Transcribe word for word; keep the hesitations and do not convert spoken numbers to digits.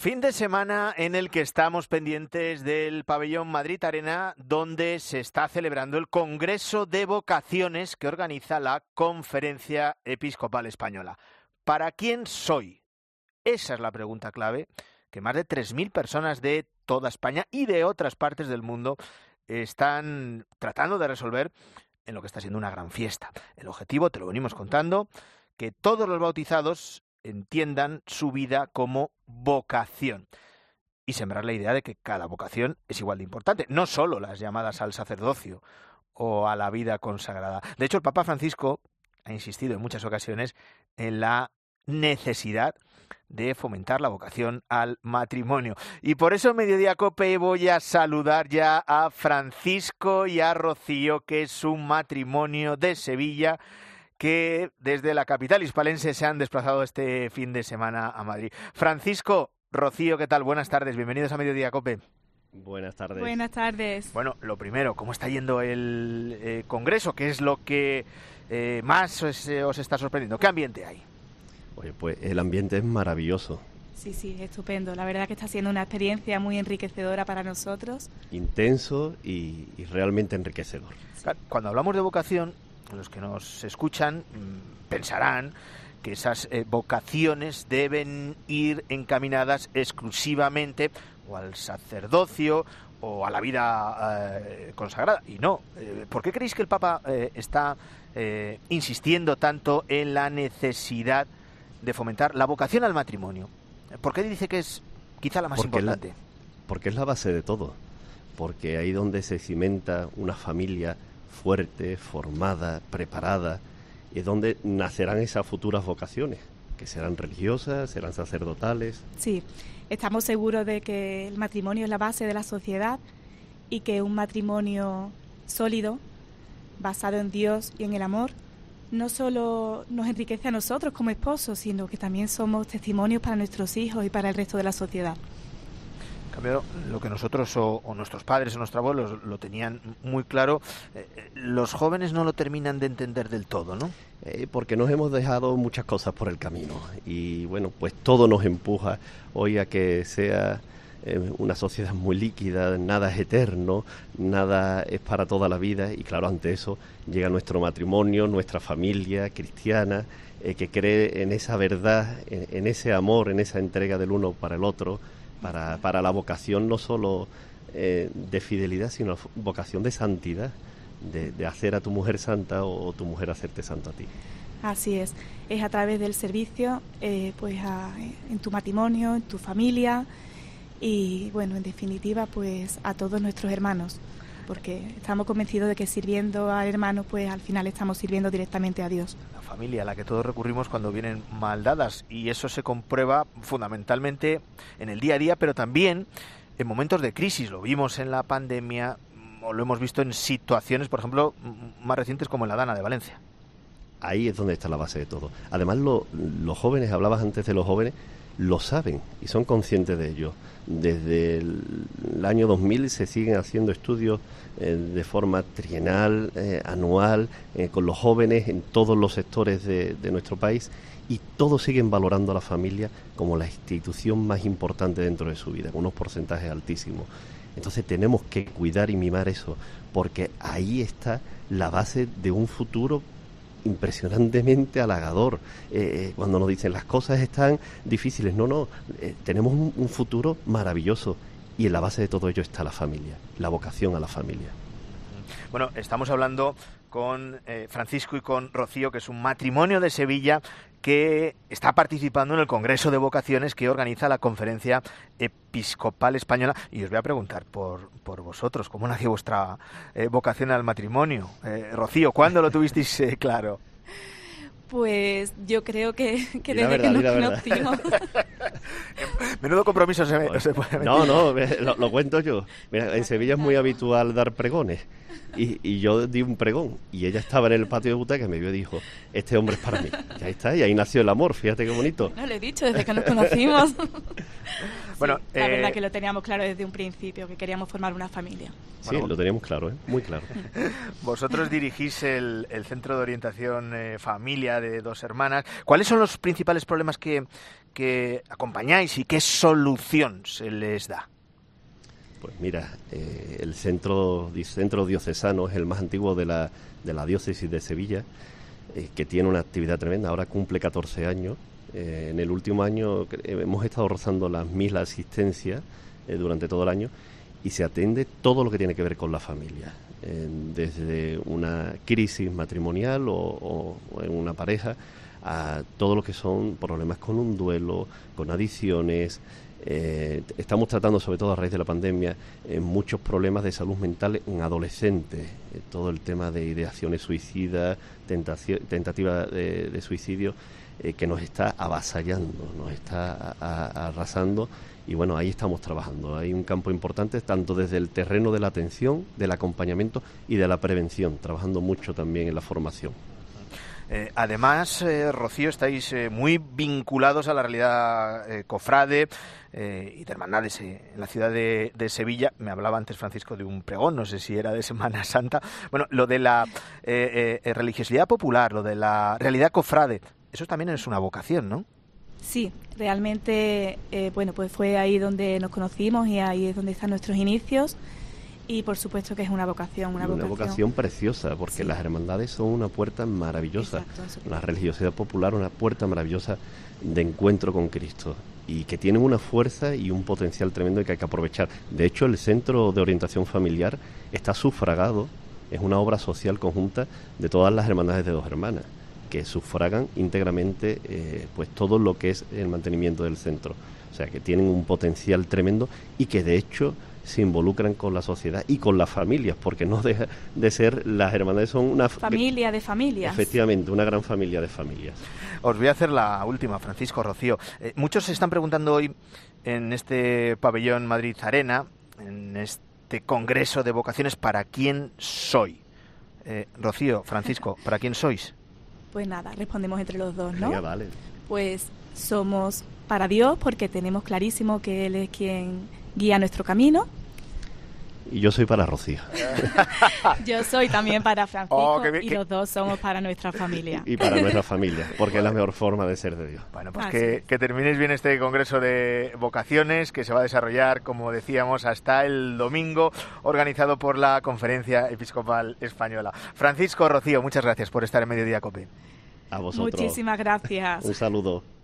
Fin de semana en el que estamos pendientes del pabellón Madrid Arena, donde se está celebrando el Congreso de Vocaciones que organiza la Conferencia Episcopal Española. ¿Para quién soy? Esa es la pregunta clave que más de tres mil personas de toda España y de otras partes del mundo están tratando de resolver en lo que está siendo una gran fiesta. El objetivo, te lo venimos contando, que todos los bautizados entiendan su vida como vocación y sembrar la idea de que cada vocación es igual de importante, no solo las llamadas al sacerdocio o a la vida consagrada. De hecho, el Papa Francisco ha insistido en muchas ocasiones en la necesidad de fomentar la vocación al matrimonio. Y por eso en Mediodía Cope voy a saludar ya a Francisco y a Rocío, que es un matrimonio de Sevilla, que desde la capital hispalense se han desplazado este fin de semana a Madrid. Francisco, Rocío, ¿qué tal? Buenas tardes, bienvenidos a Mediodía Cope. Buenas tardes. Buenas tardes. Bueno, lo primero, ¿cómo está yendo el eh, Congreso? ¿Qué es lo que eh, más os, eh, os está sorprendiendo? ¿Qué ambiente hay? Oye, pues el ambiente es maravilloso. Sí, sí, estupendo. La verdad que está siendo una experiencia muy enriquecedora para nosotros. Intenso y, y realmente enriquecedor. Claro, cuando hablamos de vocación, los que nos escuchan mmm, pensarán que esas eh, vocaciones deben ir encaminadas exclusivamente o al sacerdocio o a la vida eh, consagrada. Y no. Eh, ¿Por qué creéis que el Papa eh, está eh, insistiendo tanto en la necesidad de fomentar la vocación al matrimonio? ¿Por qué dice que es quizá la más porque importante? Es la, porque es la base de todo. Porque ahí donde se cimenta una familia fuerte, formada, preparada, y es donde nacerán esas futuras vocaciones, que serán religiosas, serán sacerdotales. Sí, estamos seguros de que el matrimonio es la base de la sociedad y que un matrimonio sólido, basado en Dios y en el amor, no solo nos enriquece a nosotros como esposos, sino que también somos testimonios para nuestros hijos y para el resto de la sociedad. Cambio, lo que nosotros o, o nuestros padres o nuestros abuelos lo tenían muy claro, eh, los jóvenes no lo terminan de entender del todo, ¿no? Eh, porque nos hemos dejado muchas cosas por el camino y bueno, pues todo nos empuja hoy a que sea eh, una sociedad muy líquida, nada es eterno, nada es para toda la vida y claro, ante eso llega nuestro matrimonio, nuestra familia cristiana, eh, que cree en esa verdad, en, en ese amor, en esa entrega del uno para el otro, Para, para la vocación no solo eh, de fidelidad, sino la vocación de santidad, de, de hacer a tu mujer santa o, o tu mujer hacerte santo a ti. Así es, es a través del servicio, eh, pues a, en tu matrimonio, en tu familia y bueno, en definitiva, pues a todos nuestros hermanos, porque estamos convencidos de que sirviendo al hermano, pues al final estamos sirviendo directamente a Dios. La familia a la que todos recurrimos cuando vienen mal dadas, y eso se comprueba fundamentalmente en el día a día, pero también en momentos de crisis. Lo vimos en la pandemia o lo hemos visto en situaciones, por ejemplo, más recientes como en la Dana de Valencia. Ahí es donde está la base de todo. Además, lo, los jóvenes, hablabas antes de los jóvenes, lo saben y son conscientes de ello. Desde el, el año dos mil se siguen haciendo estudios eh, de forma trienal, eh, anual, eh, con los jóvenes en todos los sectores de, de nuestro país y todos siguen valorando a la familia como la institución más importante dentro de su vida, con unos porcentajes altísimos. Entonces tenemos que cuidar y mimar eso, porque ahí está la base de un futuro impresionantemente halagador. Eh, cuando nos dicen las cosas están difíciles, no, no, eh, tenemos un, un futuro maravilloso y en la base de todo ello está la familia, la vocación a la familia. Bueno, estamos hablando con eh, Francisco y con Rocío, que es un matrimonio de Sevilla que está participando en el Congreso de Vocaciones que organiza la Conferencia Episcopal Española. Y os voy a preguntar por, por vosotros, ¿cómo nació vuestra eh, vocación al matrimonio? Eh, Rocío, ¿cuándo lo tuvisteis eh, claro? Pues yo creo que, que desde verdad, que nos conocimos. Menudo compromiso se, me, se puede meter. No, no, lo, lo cuento yo. Mira, en Sevilla es muy habitual dar pregones. Y, y yo di un pregón y ella estaba en el patio de butaca y me vio y dijo, este hombre es para mí. Y ahí está, y ahí nació el amor, fíjate qué bonito. No, lo he dicho desde que nos conocimos. Bueno, sí, la eh... verdad que lo teníamos claro desde un principio, que queríamos formar una familia. Sí, bueno, lo teníamos claro, ¿eh? Muy claro. Vosotros dirigís el, el Centro de Orientación eh, Familia de Dos Hermanas. ¿Cuáles son los principales problemas que, que acompañáis y qué solución se les da? Pues mira, eh, el centro, centro diocesano es el más antiguo de la, de la diócesis de Sevilla, eh, que tiene una actividad tremenda. Ahora cumple catorce años. Eh, en el último año eh, hemos estado rozando las mil asistencias eh, durante todo el año, y se atiende todo lo que tiene que ver con la familia, eh, desde una crisis matrimonial o, o, o en una pareja, a todo lo que son problemas con un duelo, con adicciones. Eh, estamos tratando, sobre todo a raíz de la pandemia, eh, muchos problemas de salud mental en adolescentes, eh, todo el tema de ideaciones suicidas, tentación, tentativa de, de suicidio, eh, que nos está avasallando, nos está a, a, arrasando, y bueno, ahí estamos trabajando. Hay un campo importante, tanto desde el terreno de la atención, del acompañamiento y de la prevención, trabajando mucho también en la formación. Eh, además, eh, Rocío, estáis eh, muy vinculados a la realidad eh, cofrade eh, y de hermandades eh, en la ciudad de, de Sevilla. Me hablaba antes Francisco de un pregón, no sé si era de Semana Santa. Bueno, lo de la eh, eh, religiosidad popular, lo de la realidad cofrade, eso también es una vocación, ¿no? Sí, realmente, eh, bueno, pues fue ahí donde nos conocimos y ahí es donde están nuestros inicios. Y por supuesto que es una vocación, una, una vocación. vocación preciosa, porque sí. Las hermandades son una puerta maravillosa. Exacto, la religiosidad popular, una puerta maravillosa de encuentro con Cristo, y que tienen una fuerza y un potencial tremendo que hay que aprovechar. De hecho, el Centro de Orientación Familiar está sufragado, es una obra social conjunta de todas las hermandades de Dos Hermanas, que sufragan íntegramente eh, pues todo lo que es el mantenimiento del centro. O sea, que tienen un potencial tremendo y que de hecho se involucran con la sociedad y con las familias, porque no deja de ser, las hermandades son una familia de familias. Efectivamente, una gran familia de familias. Os voy a hacer la última, Francisco, Rocío. Eh, muchos se están preguntando hoy en este pabellón Madrid Arena, en este congreso de vocaciones, ¿para quién soy? Eh, Rocío, Francisco, ¿para quién sois? Pues nada, respondemos entre los dos, ¿no? Venga, vale. Pues somos para Dios, porque tenemos clarísimo que Él es quien guía nuestro camino. Y yo soy para Rocío. Yo soy también para Francisco, oh, que, y que... los dos somos para nuestra familia. Y para nuestra familia, porque es la mejor forma de ser de Dios. Bueno, pues que, que terminéis bien este congreso de vocaciones, que se va a desarrollar, como decíamos, hasta el domingo, organizado por la Conferencia Episcopal Española. Francisco, Rocío, muchas gracias por estar en Mediodía COPE. A vosotros. Muchísimas gracias. Un saludo.